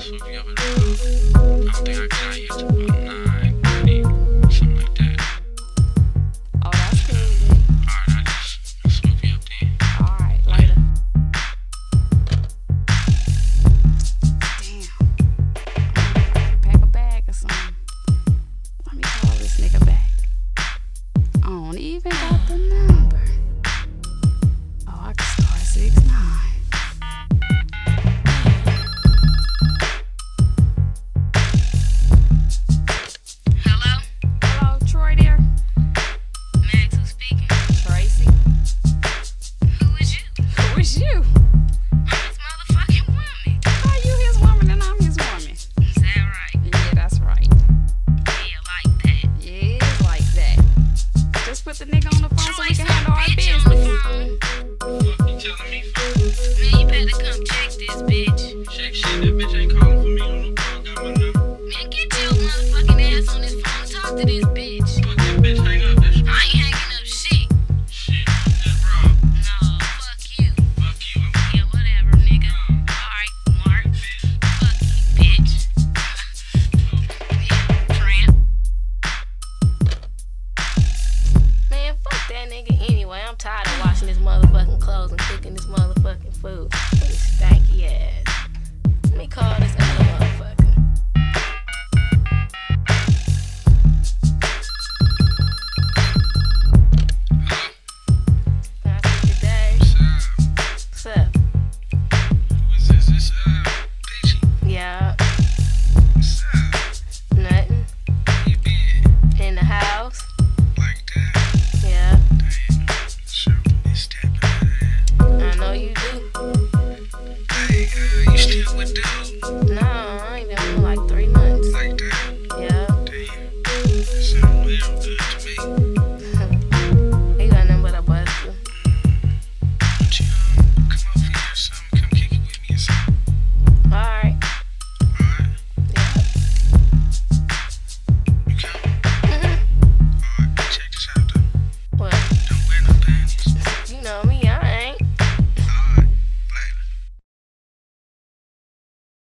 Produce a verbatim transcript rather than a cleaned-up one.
swoop you up at about, I don't think I got out here till about nine thirty, something like that. Oh, that's cool. Alright, I just swoop you up then. Alright, later. Damn. Pack a bag or something. Let me call this nigga back. I don't even got the number. Oh, I can start six nine. Hello? Hello, Troy there? Max, who's speaking? Tracy. Who is you? Who is you? I'm his motherfucking woman. How you his woman and I'm his woman? Is that right? Yeah, that's right. Yeah, like that. Yeah, it's like that. Just put the nigga on the phone so we can handle our bitch on the business. phone. Fuck you telling me for? Man, you better come check this bitch. Check shit, that bitch ain't calling for me on no phone, got my number. Man, get your motherfucking ass on this phone. Talk to this